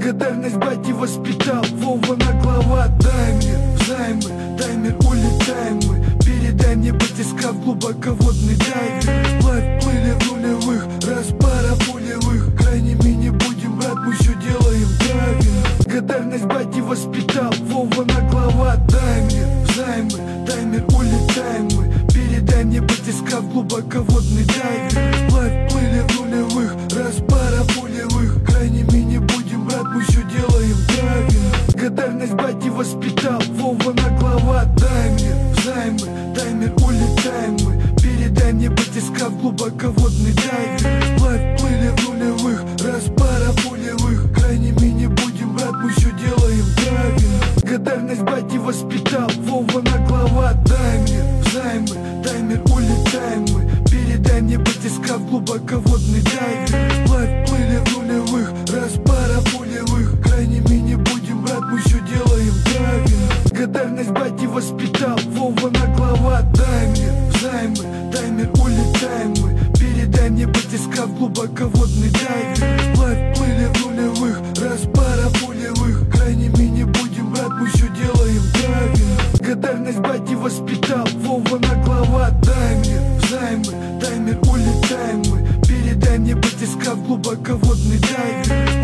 Благодарность бате воспитал, Вова наглова. Таймер, улетаем мы. Передай мне батискаф, глубоководный дайвер. Вплавь плыли в нулевых, раз пара пулевых. Крайними не будем, брат, мы все делаем правильно. Благодарность бате воспитал, Вова наглова. Таймер, улетаем мы. Передай мне батискаф, глубоководный дайвер. Вплавь плыли в нулевых, раз пара пулевых. Крайними не будем, брат, мы все делаем правильно. Благодарность бате воспитал, Вова наглова. Таймер, улетаем мы. Передай мне батискаф, глубоководный дайвер. Вплавь плыли в нулевых, раз пара пулевых. Крайними не будем, брат, мы все делаем правильно. Благодарность бате воспитал, Вова наглова. Таймер, улетаем мы. Передай мне батискаф, глубоководный дайвер. Вплавь плыли в нулевых, раз пара пулевых. Крайними не будем, брат, мы все делаем правильно. Благодарность бате воспитал, Вова наглова. Таймер, улетаем мы. Передай мне батискаф, глубоководный дайвер. Вплавь плыли в нулевых, раз пара пулевых. Крайними не будем, брат, мы все делаем правильно. Благодарность бате воспитал, Вова наглова. Таймер, улетаем мы. Передай мне батискаф, глубоководный дайвер.